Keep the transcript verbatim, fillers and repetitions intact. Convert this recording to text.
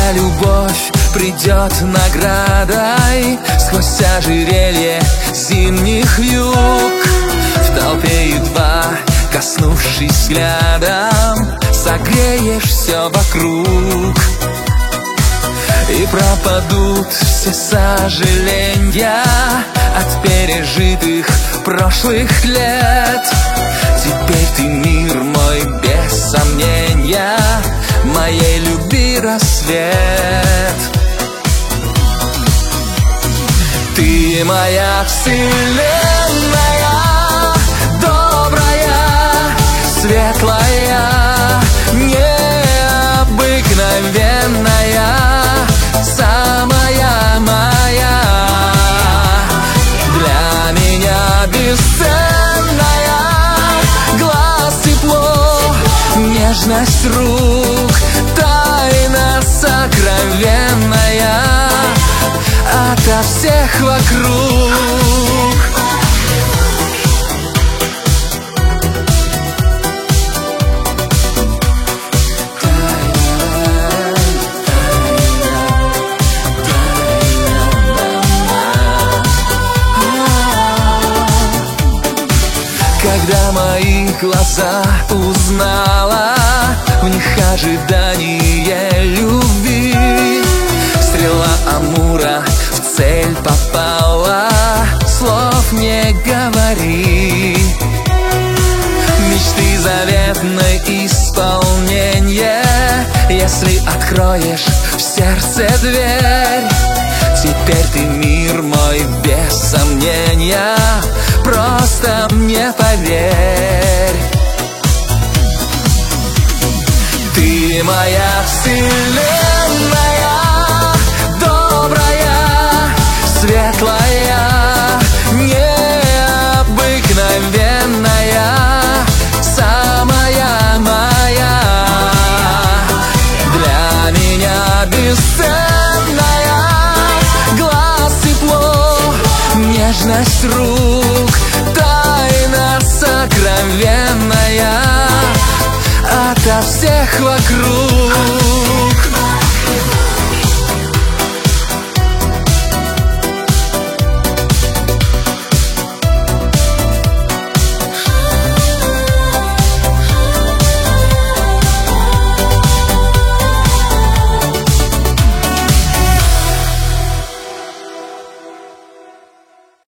Твоя любовь придет наградой сквозь ожерелье зимних вьюг. В толпе едва коснувшись взглядом, согреешь все вокруг. И пропадут все сожаления от пережитых прошлых лет. Теперь ты мир мой без сомнения, моей любви рассвет. Ты моя вселенная, добрая, светлая, необыкновенная, самая моя. Для меня бесценная, глаз тепло, нежность рук, тайна сокровенная ото всех вокруг. Когда мои глаза узнала, в них ожидание любви, стрела Амура в цель попала, слов не говори. Мечты заветное исполнение, если откроешь в сердце дверь. Теперь ты мир мой без сомнения, просто мне поверь. Ты моя вселенная, добрая, светлая, необыкновенная, самая моя. Для меня бесценная, глаз тепло, нежность рук, тайна сокровенная ото всех вокруг.